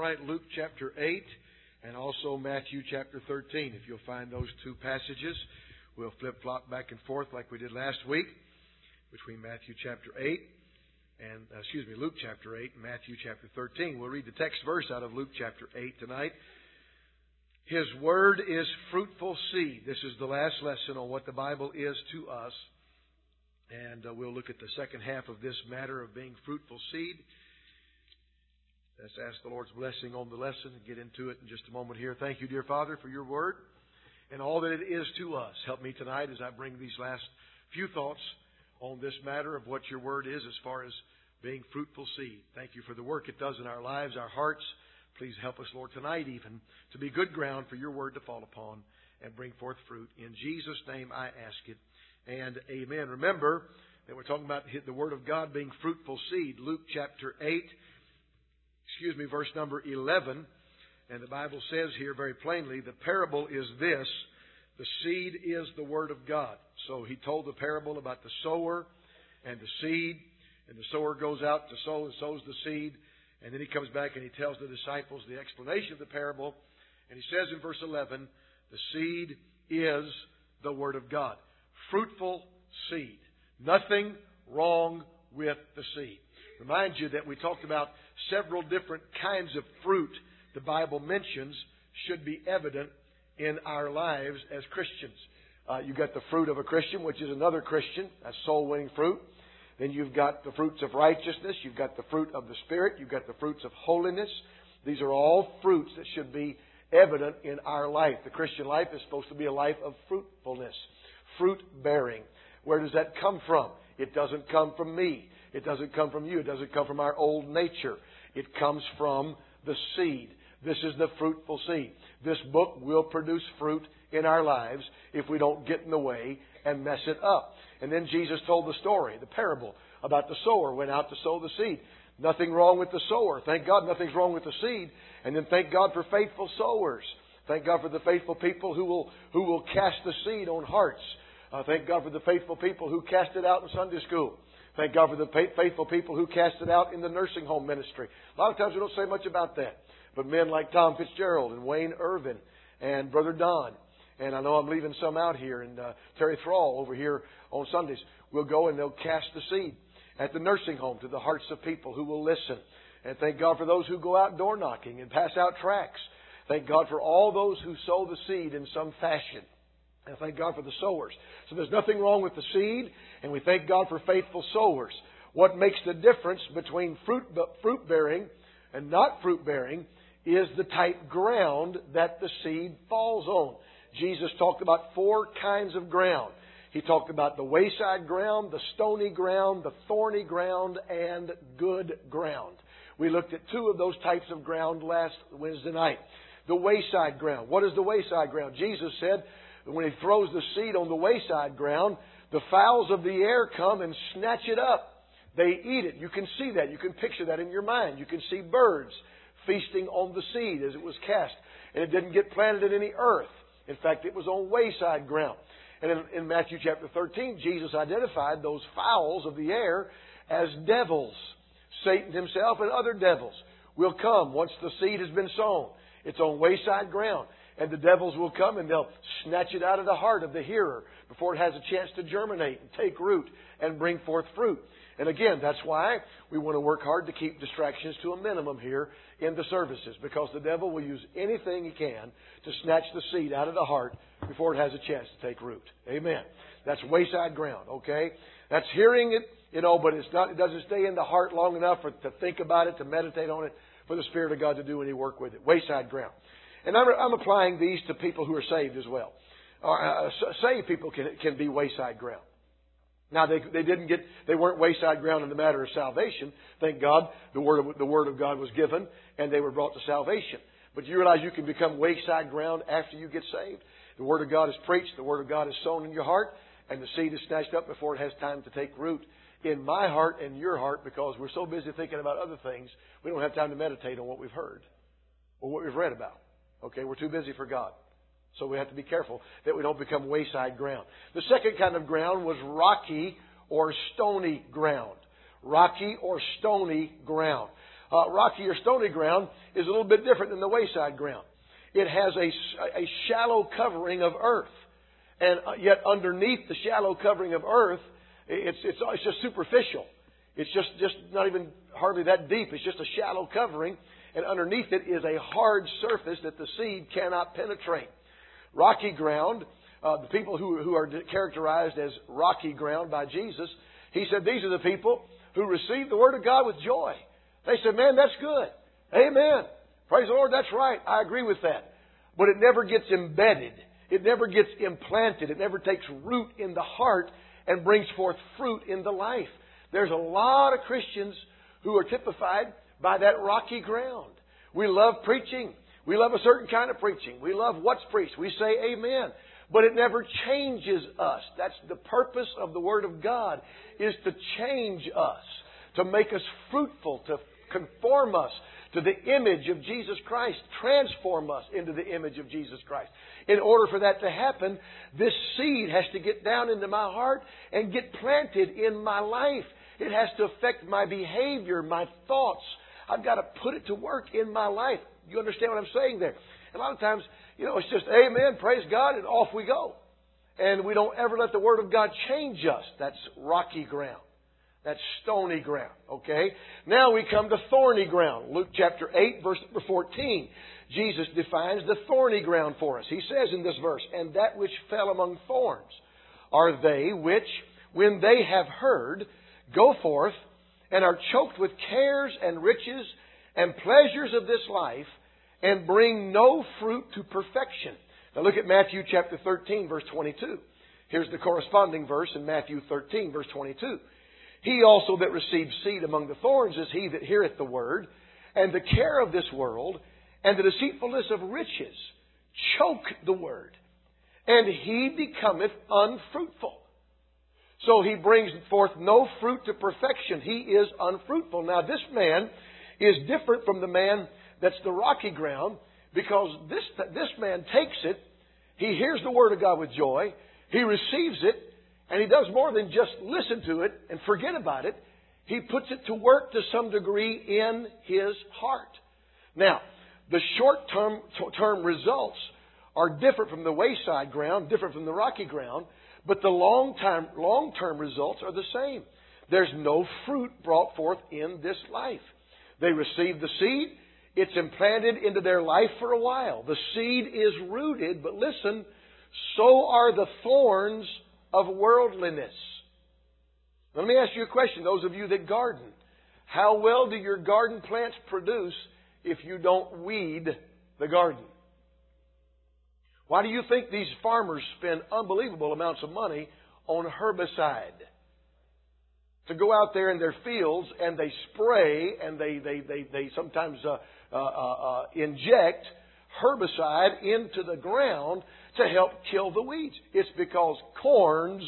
right, Luke chapter 8 and also Matthew chapter 13. If you'll find those two passages, we'll flip-flop back and forth like we did last week between Matthew chapter 8 and, Luke chapter 8 and Matthew chapter 13. We'll read the text verse out of Luke chapter 8 tonight. His word is fruitful seed. This is the last lesson on what the Bible is to us. And we'll look at the second half of this matter of being fruitful seed. Let's ask the Lord's blessing on the lesson and get into it in just a moment here. Thank you, dear Father, for your word and all that it is to us. Help me tonight as I bring these last few thoughts on this matter of what your word is as far as being fruitful seed. Thank you for the work it does in our lives, our hearts. Please help us, Lord, tonight even to be good ground for your word to fall upon and bring forth fruit. In Jesus' name I ask it, and amen. Remember that we're talking about the word of God being fruitful seed. Luke chapter 8, verse number 11. And the Bible says here very plainly, the parable is this: the seed is the word of God. So he told the parable about the sower and the seed. And the sower goes out to sow and sows the seed. And then he comes back and he tells the disciples the explanation of the parable. And he says in verse 11, the seed is the word of God. Fruitful seed. Nothing wrong with the seed. Remind you that we talked about several different kinds of fruit the Bible mentions should be evident in our lives as Christians. You've got the fruit of a Christian, which is another Christian. That's soul-winning fruit. Then you've got the fruits of righteousness. You've got the fruit of the Spirit. You've got the fruits of holiness. These are all fruits that should be evident in our life. The Christian life is supposed to be a life of fruitfulness, fruit-bearing. Where does that come from? It doesn't come from me. It doesn't come from you. It doesn't come from our old nature. It comes from the seed. This is the fruitful seed. This book will produce fruit in our lives if we don't get in the way and mess it up. And then Jesus told the story, the parable about the sower went out to sow the seed. Nothing wrong with the sower. Thank God nothing's wrong with the seed. And then thank God for faithful sowers. Thank God for the faithful people who will cast the seed on hearts. Thank God for the faithful people who cast it out in Sunday school. Thank God for the faithful people who cast it out in the nursing home ministry. A lot of times we don't say much about that. But men like Tom Fitzgerald and Wayne Irvin and Brother Don, and I know I'm leaving some out here, and Terry Thrall over here on Sundays, will go and they'll cast the seed at the nursing home to the hearts of people who will listen. And thank God for those who go out door knocking and pass out tracts. Thank God for all those who sow the seed in some fashion. And thank God for the sowers. So there's nothing wrong with the seed, and we thank God for faithful sowers. What makes the difference between fruit-bearing and not fruit-bearing is the type ground that the seed falls on. Jesus talked about 4 kinds of ground. He talked about the wayside ground, the stony ground, the thorny ground, and good ground. We looked at 2 of those types of ground last Wednesday night. The wayside ground. What is the wayside ground? Jesus said that when He throws the seed on the wayside ground, the fowls of the air come and snatch it up. They eat it. You can see that. You can picture that in your mind. You can see birds feasting on the seed as it was cast. And it didn't get planted in any earth. In fact, it was on wayside ground. And in Matthew chapter 13, Jesus identified those fowls of the air as devils. Satan himself and other devils will come once the seed has been sown. It's on wayside ground. And the devils will come and they'll snatch it out of the heart of the hearer before it has a chance to germinate and take root and bring forth fruit. And again, that's why we want to work hard to keep distractions to a minimum here in the services, because the devil will use anything he can to snatch the seed out of the heart before it has a chance to take root. Amen. That's wayside ground, okay? That's hearing it, but it doesn't stay in the heart long enough to think about it, to meditate on it, for the Spirit of God to do any work with it. Wayside ground. And I'm applying these to people who are saved as well. Saved people can be wayside ground. Now they weren't wayside ground in the matter of salvation. Thank God the word of God was given and they were brought to salvation. But you realize you can become wayside ground after you get saved. The Word of God is preached, the Word of God is sown in your heart, and the seed is snatched up before it has time to take root in my heart and your heart, because we're so busy thinking about other things, we don't have time to meditate on what we've heard or what we've read about. Okay, we're too busy for God. So we have to be careful that we don't become wayside ground. The second kind of ground was rocky or stony ground. Rocky or stony ground. Rocky or stony ground is a little bit different than the wayside ground. It has a shallow covering of earth. And yet underneath the shallow covering of earth, it's just superficial. It's just not even hardly that deep. It's just a shallow covering. And underneath it is a hard surface that the seed cannot penetrate. Rocky ground, the people who are characterized as rocky ground by Jesus, He said these are the people who receive the Word of God with joy. They said, man, that's good. Amen. Praise the Lord, that's right. I agree with that. But it never gets embedded. It never gets implanted. It never takes root in the heart and brings forth fruit in the life. There's a lot of Christians who are typified by that rocky ground. We love preaching. We love a certain kind of preaching. We love what's preached. We say amen. But it never changes us. That's the purpose of the Word of God, is to change us, to make us fruitful, to conform us to the image of Jesus Christ, transform us into the image of Jesus Christ. In order for that to happen, this seed has to get down into my heart and get planted in my life. It has to affect my behavior, my thoughts. I've got to put it to work in my life. You understand what I'm saying there? A lot of times, it's just amen, praise God, and off we go. And we don't ever let the Word of God change us. That's rocky ground. That's stony ground. Okay? Now we come to thorny ground. Luke chapter 8, verse number 14. Jesus defines the thorny ground for us. He says in this verse, and that which fell among thorns are they which, when they have heard, go forth and are choked with cares and riches and pleasures of this life, and bring no fruit to perfection. Now look at Matthew chapter 13, verse 22. Here's the corresponding verse in Matthew 13, verse 22. He also that receives seed among the thorns is he that heareth the word, and the care of this world, and the deceitfulness of riches choke the word, and he becometh unfruitful. So he brings forth no fruit to perfection. He is unfruitful. Now this man is different from the man that's the rocky ground, because this man takes it, he hears the Word of God with joy, he receives it, and he does more than just listen to it and forget about it. He puts it to work to some degree in his heart. Now, the short-term results are different from the wayside ground, different from the rocky ground, but the long-term results are the same. There's no fruit brought forth in this life. They receive the seed. It's implanted into their life for a while. The seed is rooted, but listen, so are the thorns of worldliness. Let me ask you a question, those of you that garden. How well do your garden plants produce if you don't weed the garden? Why do you think these farmers spend unbelievable amounts of money on herbicide? To go out there in their fields and they spray and they sometimes inject herbicide into the ground to help kill the weeds. It's because corn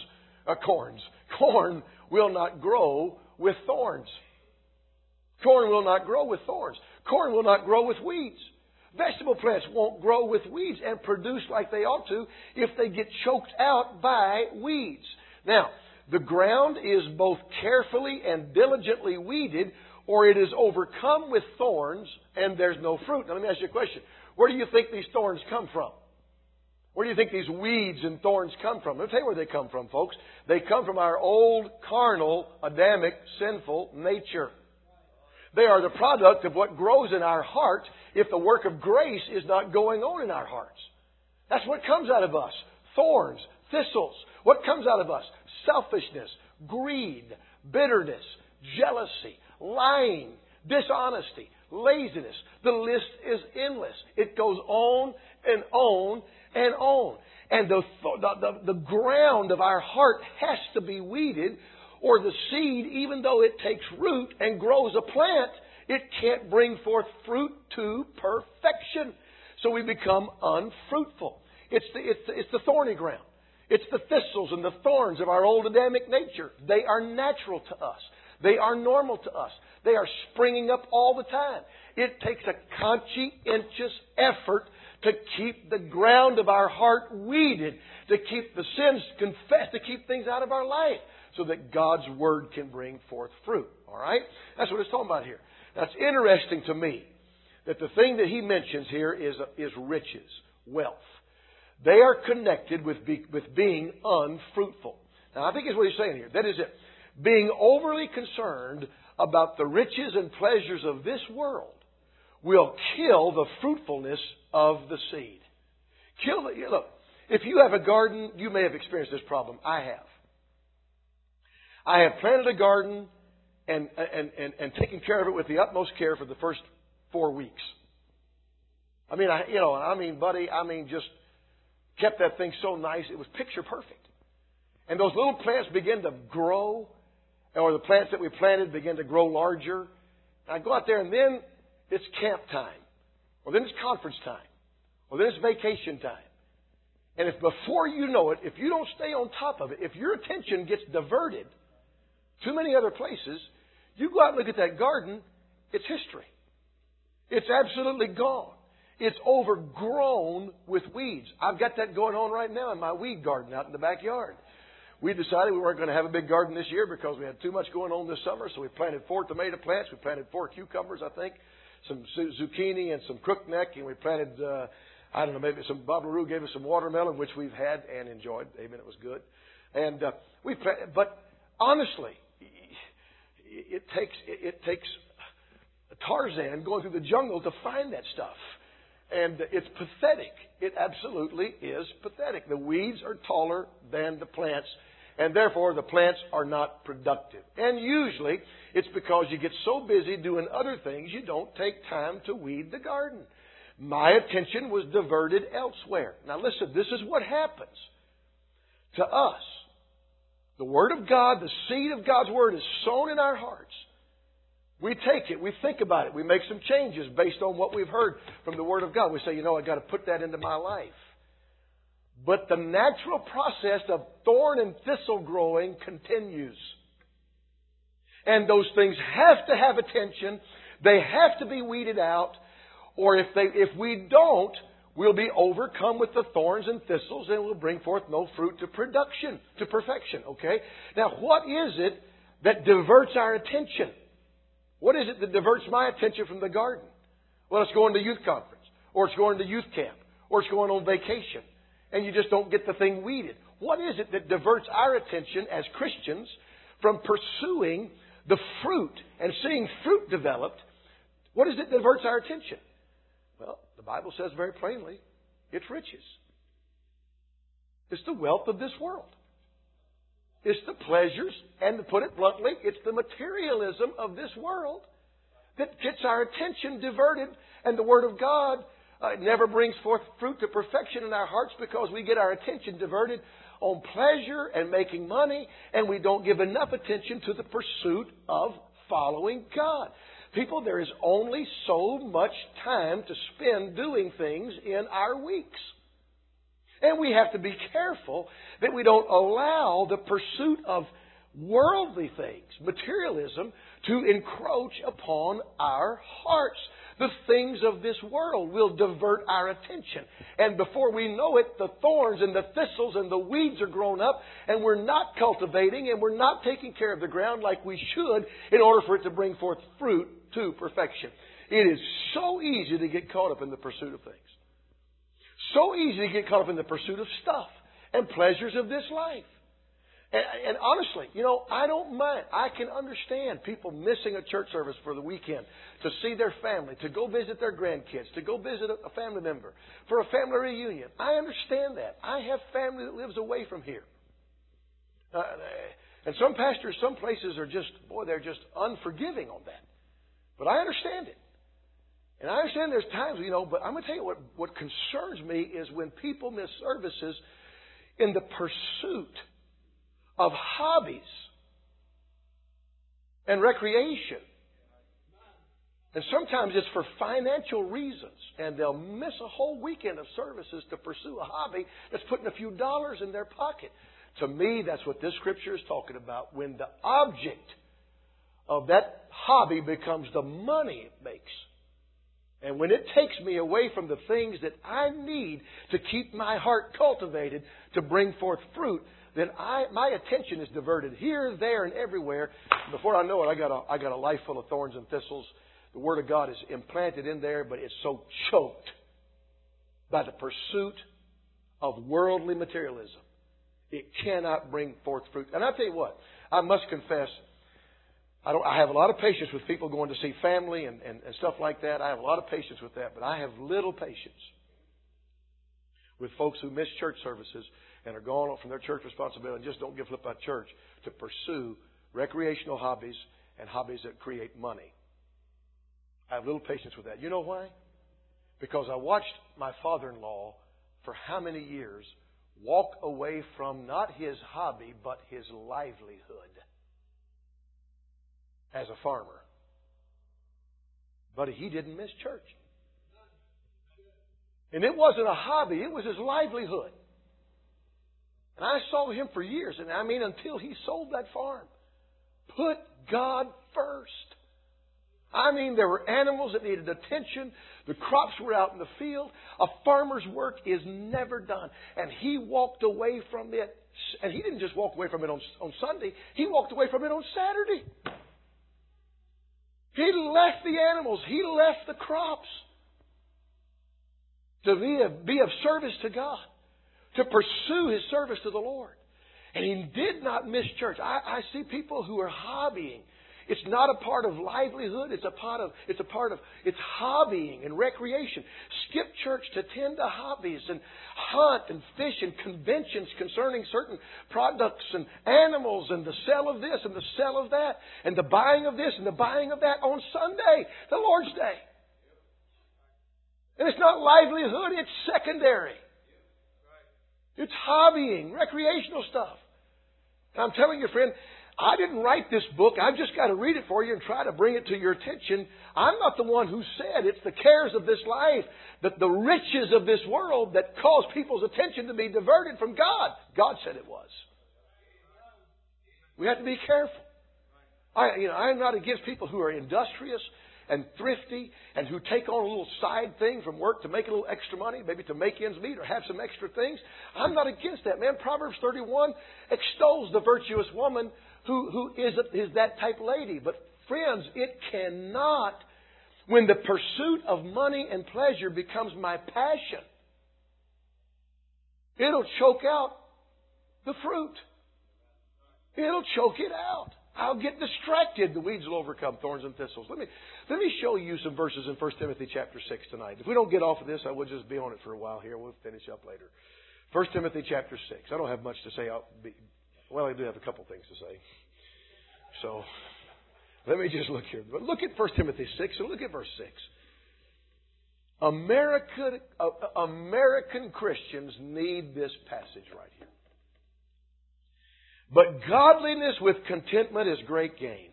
will not grow with thorns. Corn will not grow with thorns. Corn will not grow with weeds. Vegetable plants won't grow with weeds and produce like they ought to if they get choked out by weeds. Now, the ground is both carefully and diligently weeded, or it is overcome with thorns and there's no fruit. Now let me ask you a question. Where do you think these thorns come from? Where do you think these weeds and thorns come from? Let me tell you where they come from, folks. They come from our old, carnal, Adamic, sinful nature. They are the product of what grows in our heart if the work of grace is not going on in our hearts. That's what comes out of us. Thorns, thistles. What comes out of us? Selfishness, greed, bitterness, jealousy, lying, dishonesty, laziness. The list is endless. It goes on and on and on. And the ground of our heart has to be weeded, or the seed, even though it takes root and grows a plant, it can't bring forth fruit to perfection. So we become unfruitful. It's the thorny ground. It's the thistles and the thorns of our old Adamic nature. They are natural to us. They are normal to us. They are springing up all the time. It takes a conscientious effort to keep the ground of our heart weeded, to keep the sins confessed, to keep things out of our life, so that God's Word can bring forth fruit. All right? That's what it's talking about here. That's interesting to me that the thing that he mentions here is riches, wealth. They are connected with being unfruitful. Now, I think is what he's saying here. That is it. Being overly concerned about the riches and pleasures of this world will kill the fruitfulness of the seed. Look, if you have a garden, you may have experienced this problem. I have. I have planted a garden and taken care of it with the utmost care for the first 4 weeks. Just kept that thing so nice. It was picture perfect. And those little plants begin to grow, or the plants that we planted begin to grow larger. And I go out there and then it's camp time, or then it's conference time, or then it's vacation time. And if before you know it, if you don't stay on top of it, if your attention gets diverted too many other places, you go out and look at that garden, it's history. It's absolutely gone. It's overgrown with weeds. I've got that going on right now in my weed garden out in the backyard. We decided we weren't going to have a big garden this year because we had too much going on this summer, so we planted 4 tomato plants. We planted 4 cucumbers, I think, some zucchini and some crookneck, and we planted, maybe some Babaru gave us some watermelon, which we've had and enjoyed. Amen, it was good. And we planted, but honestly, it takes Tarzan going through the jungle to find that stuff. And it's pathetic. It absolutely is pathetic. The weeds are taller than the plants, and therefore the plants are not productive. And usually it's because you get so busy doing other things you don't take time to weed the garden. My attention was diverted elsewhere. Now listen, this is what happens to us. The Word of God, the seed of God's Word is sown in our hearts. We take it, we think about it, we make some changes based on what we've heard from the Word of God. We say, I've got to put that into my life. But the natural process of thorn and thistle growing continues. And those things have to have attention. They have to be weeded out. Or if we don't, we'll be overcome with the thorns and thistles and we'll bring forth no fruit to perfection. Okay? Now, what is it that diverts our attention? What is it that diverts my attention from the garden? Well, it's going to youth conference, or it's going to youth camp, or it's going on vacation, and you just don't get the thing weeded. What is it that diverts our attention as Christians from pursuing the fruit and seeing fruit developed? What is it that diverts our attention? Well, the Bible says very plainly, it's riches. It's the wealth of this world. It's the pleasures, and to put it bluntly, it's the materialism of this world that gets our attention diverted. And the Word of God never brings forth fruit to perfection in our hearts because we get our attention diverted on pleasure and making money, and we don't give enough attention to the pursuit of following God. People, there is only so much time to spend doing things in our weeks. And we have to be careful that we don't allow the pursuit of worldly things, materialism, to encroach upon our hearts. The things of this world will divert our attention. And before we know it, the thorns and the thistles and the weeds are grown up, and we're not cultivating and we're not taking care of the ground like we should in order for it to bring forth fruit to perfection. It is so easy to get caught up in the pursuit of things. So easy to get caught up in the pursuit of stuff and pleasures of this life. And honestly, I don't mind. I can understand people missing a church service for the weekend to see their family, to go visit their grandkids, to go visit a family member, for a family reunion. I understand that. I have family that lives away from here. And some pastors, some places are they're just unforgiving on that. But I understand it. And I understand there's times, but I'm going to tell you what concerns me is when people miss services in the pursuit of hobbies and recreation. And sometimes it's for financial reasons, and they'll miss a whole weekend of services to pursue a hobby that's putting a few dollars in their pocket. To me, that's what this scripture is talking about. When the object of that hobby becomes the money it makes. And when it takes me away from the things that I need to keep my heart cultivated to bring forth fruit, then my attention is diverted here, there, and everywhere. Before I know it, I got a life full of thorns and thistles The Word of God is implanted in there, but it's so choked by the pursuit of worldly materialism. It cannot bring forth fruit. And I'll tell you what, I must confess, I have a lot of patience with people going to see family and stuff like that. I have a lot of patience with that, but I have little patience with folks who miss church services and are gone from their church responsibility and just don't give a flip about church to pursue recreational hobbies and hobbies that create money. I have little patience with that. You know why? Because I watched my father-in-law for how many years walk away from not his hobby, but his livelihood as a farmer. But he didn't miss church. And it wasn't a hobby, it was his livelihood. And I saw him for years, and I mean until he sold that farm. Put God first. I mean, there were animals that needed attention. The crops were out in the field. A farmer's work is never done. And he walked away from it. And he didn't just walk away from it on Sunday. He walked away from it on Saturday. He left the animals. He left the crops to be of service to God, to pursue His service to the Lord. And he did not miss church. I see people who are hobbying. It's not a part of livelihood. It's hobbying and recreation. Skip church to tend to hobbies and hunt and fish and conventions concerning certain products and animals and the sale of this and the sale of that and the buying of this and the buying of that on Sunday, the Lord's Day. And it's not livelihood, it's secondary. It's hobbying, recreational stuff. And I'm telling you, friend, I didn't write this book. I've just got to read it for you and try to bring it to your attention. I'm not the one who said it's the cares of this life, that the riches of this world that cause people's attention to be diverted from God. God said it was. We have to be careful. I'm not against people who are industrious and thrifty and who take on a little side thing from work to make a little extra money, maybe to make ends meet or have some extra things. I'm not against that, man. Proverbs 31 extols the virtuous woman who is that type lady. But friends, it cannot, when the pursuit of money and pleasure becomes my passion, it'll choke out the fruit. It'll choke it out. I'll get distracted. The weeds will overcome thorns and thistles. Let me show you some verses in 1 Timothy chapter 6 tonight. If we don't get off of this, I will just be on it for a while here. We'll finish up later. 1 Timothy chapter 6. I don't have much to say. I do have a couple things to say. So, let me just look here. But look at 1 Timothy 6 and look at verse 6. American Christians need this passage right here. But godliness with contentment is great gain.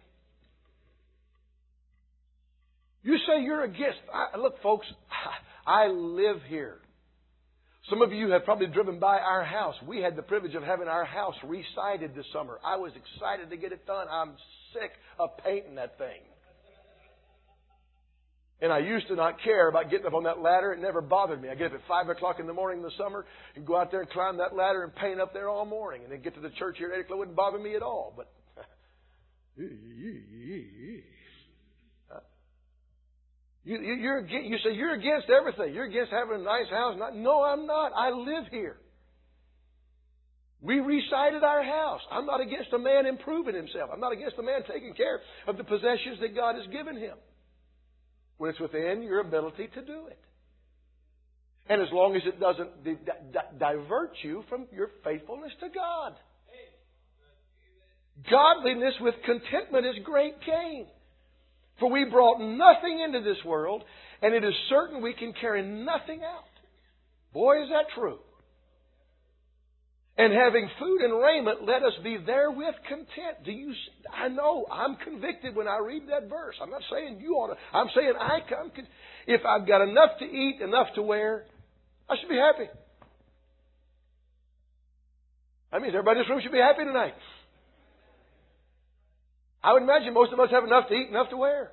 You say you're against. Look, folks, I live here. Some of you have probably driven by our house. We had the privilege of having our house re-sided this summer. I was excited to get it done. I'm sick of painting that thing. And I used to not care about getting up on that ladder. It never bothered me. I get up at 5 o'clock in the morning in the summer and go out there and climb that ladder and paint up there all morning. And then get to the church here at 8 o'clock. It wouldn't bother me at all. But you say you're against everything. You're against having a nice house. No, I'm not. I live here. We re-sided our house. I'm not against a man improving himself. I'm not against a man taking care of the possessions that God has given him, when it's within your ability to do it. And as long as it doesn't divert you from your faithfulness to God. Godliness with contentment is great gain. For we brought nothing into this world, and it is certain we can carry nothing out. Boy, is that true. And having food and raiment, let us be therewith content. I know, I'm convicted when I read that verse. I'm not saying you ought to. I'm saying if I've got enough to eat, enough to wear, I should be happy. That means everybody in this room should be happy tonight. I would imagine most of us have enough to eat, enough to wear.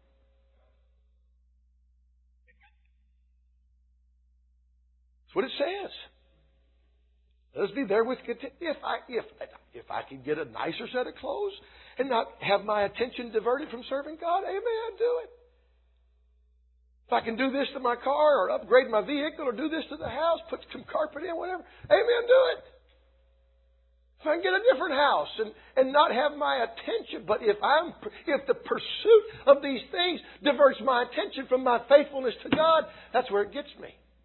That's what it says. Let us be there with content. If I could get a nicer set of clothes and not have my attention diverted from serving God, amen, do it. If I can do this to my car or upgrade my vehicle or do this to the house, put some carpet in, whatever, amen, do it. If I can get a different house and not have my attention, but if the pursuit of these things diverts my attention from my faithfulness to God, that's where it gets me.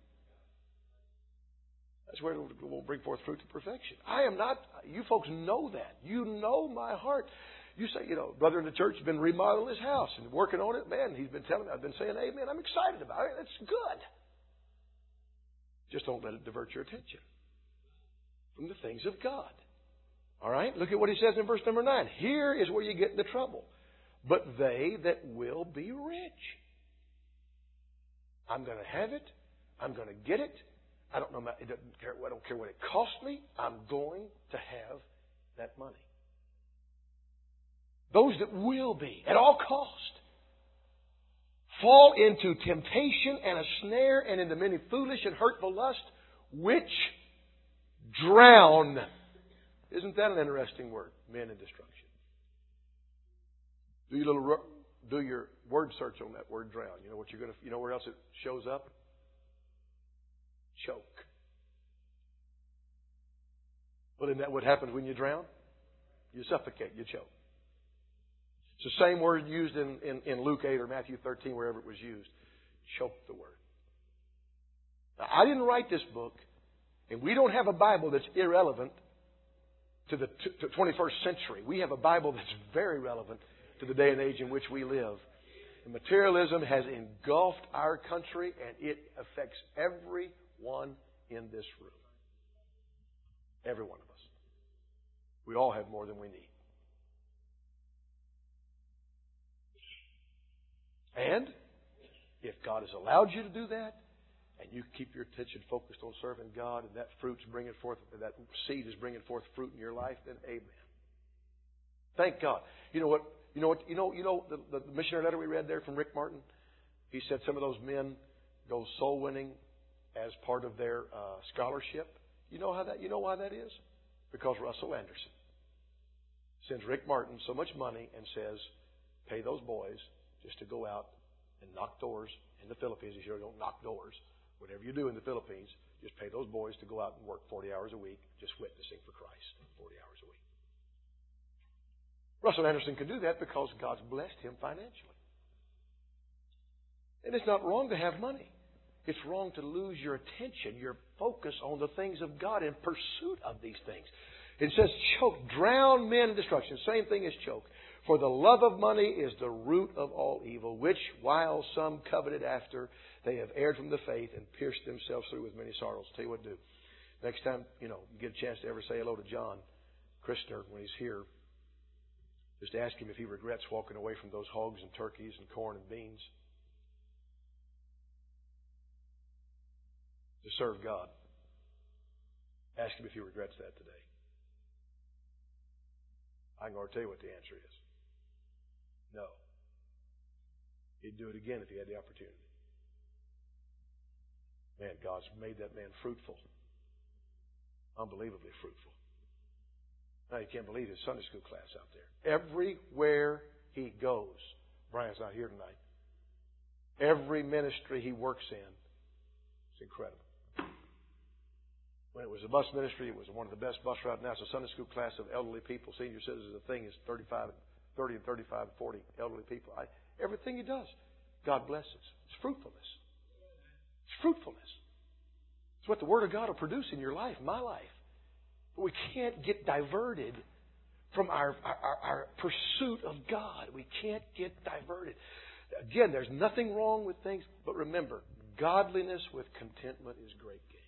That's where it will bring forth fruit to perfection. I am not, you folks know that. You know my heart. You say, brother in the church has been remodeling his house and working on it. Man, he's been telling me, I've been saying amen. I'm excited about it. It's good. Just don't let it divert your attention from the things of God. All right? Look at what he says in verse number 9. Here is where you get into trouble. But they that will be rich. I'm going to have it. I'm going to get it. I don't care what it costs me. I'm going to have that money. Those that will be, at all cost, fall into temptation and a snare and into many foolish and hurtful lusts, which drown. Isn't that an interesting word? Men in destruction. Do your word search on that word drown. You know where else it shows up? Choke. Well, isn't that what happens when you drown? You suffocate, you choke. It's the same word used in Luke 8 or Matthew 13, wherever it was used. Choke the word. Now, I didn't write this book, and we don't have a Bible that's irrelevant to the 21st century. We have a Bible that's very relevant to the day and age in which we live. And materialism has engulfed our country, and it affects everyone in this room. Every one of us. We all have more than we need. And if God has allowed you to do that, and you keep your attention focused on serving God, and that that seed is bringing forth fruit in your life, then amen. Thank God. You know the missionary letter we read there from Rick Martin? He said some of those men go soul winning as part of their scholarship. You know why that is? Because Russell Anderson sends Rick Martin so much money and says, pay those boys just to go out and knock doors in the Philippines. He said, don't knock doors. Whatever you do in the Philippines, just pay those boys to go out and work 40 hours a week, just witnessing for Christ 40 hours a week. Russell Anderson can do that because God's blessed him financially. And it's not wrong to have money. It's wrong to lose your attention, your focus on the things of God in pursuit of these things. It says choke, drown men in destruction. Same thing as choke. For the love of money is the root of all evil, which while some coveted after, they have erred from the faith and pierced themselves through with many sorrows. I'll tell you what to do. Next time, you get a chance to ever say hello to John Christner when he's here, just ask him if he regrets walking away from those hogs and turkeys and corn and beans to serve God. Ask him if he regrets that today. I can already tell you what the answer is. No. He'd do it again if he had the opportunity. Man, God's made that man fruitful. Unbelievably fruitful. Now, you can't believe his Sunday school class out there. Everywhere he goes, Brian's not here tonight. Every ministry he works in, it's incredible. When it was a bus ministry, it was one of the best bus routes. Now it's a Sunday school class of elderly people. Senior citizens, the thing is 30 and 35 and 40 elderly people. Everything he does, God blesses. It's fruitfulness. It's fruitfulness. It's what the Word of God will produce in your life, my life. But we can't get diverted from our pursuit of God. We can't get diverted. Again, there's nothing wrong with things, but remember, godliness with contentment is great gain.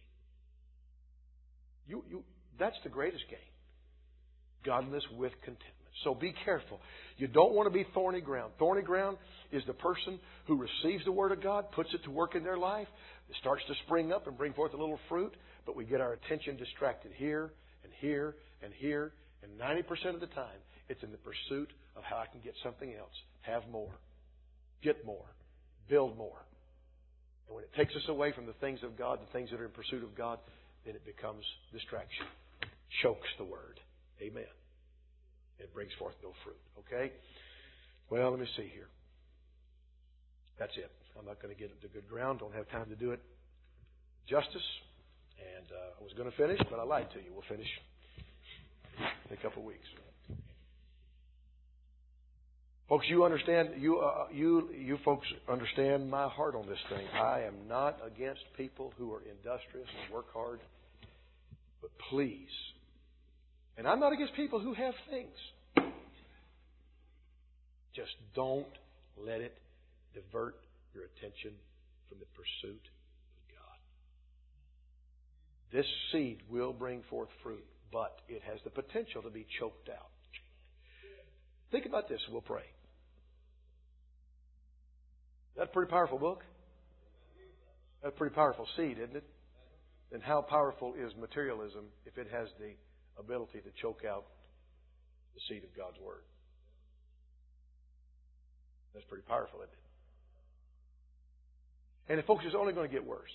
That's the greatest gain. Godliness with contentment. So be careful. You don't want to be thorny ground. Thorny ground is the person who receives the Word of God, puts it to work in their life. It starts to spring up and bring forth a little fruit, but we get our attention distracted here and here and here. And 90% of the time, it's in the pursuit of how I can get something else. Have more. Get more. Build more. And when it takes us away from the things of God, the things that are in pursuit of God, then it becomes distraction. Chokes the Word. Amen. It brings forth no fruit. Okay? Well, let me see here. That's it. I'm not going to get it to good ground. Don't have time to do it justice. And I was going to finish, but I lied to you. We'll finish in a couple of weeks. Folks, you understand. You folks understand my heart on this thing. I am not against people who are industrious and work hard, but please, and I'm not against people who have things. Just don't let it divert your attention from the pursuit of God. This seed will bring forth fruit, but it has the potential to be choked out. Think about this and we'll pray. That's a pretty powerful book. That's a pretty powerful seed, isn't it? And how powerful is materialism if it has the ability to choke out the seed of God's Word? That's pretty powerful, isn't it? And folks, it's only going to get worse.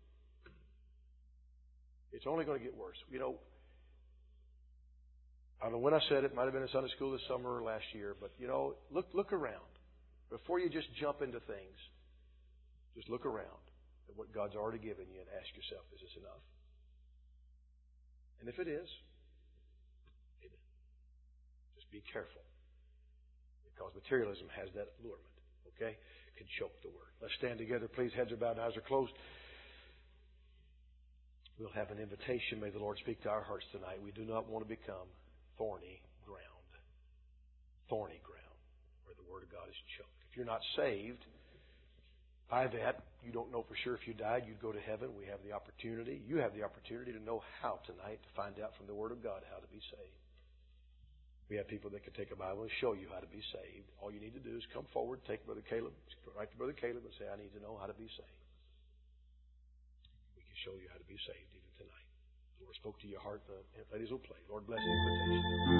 It's only going to get worse. You know, I don't know when I said it. It might have been in Sunday school this summer or last year. But, you know, look around. Before you just jump into things, just look around at what God's already given you and ask yourself, is this enough? And if it is, amen. Just be careful. Because materialism has that allurement, okay? Can choke the Word. Let's stand together, please. Heads are bowed, eyes are closed. We'll have an invitation. May the Lord speak to our hearts tonight. We do not want to become thorny ground. Thorny ground, where the Word of God is choked. If you're not saved by that, you don't know for sure if you died, you'd go to heaven. We have the opportunity. You have the opportunity to know how tonight to find out from the Word of God how to be saved. We have people that can take a Bible and show you how to be saved. All you need to do is come forward, take Brother Caleb, write to Brother Caleb and say, I need to know how to be saved. We can show you how to be saved even tonight. The Lord spoke to your heart. The ladies will play. Lord bless the invitation.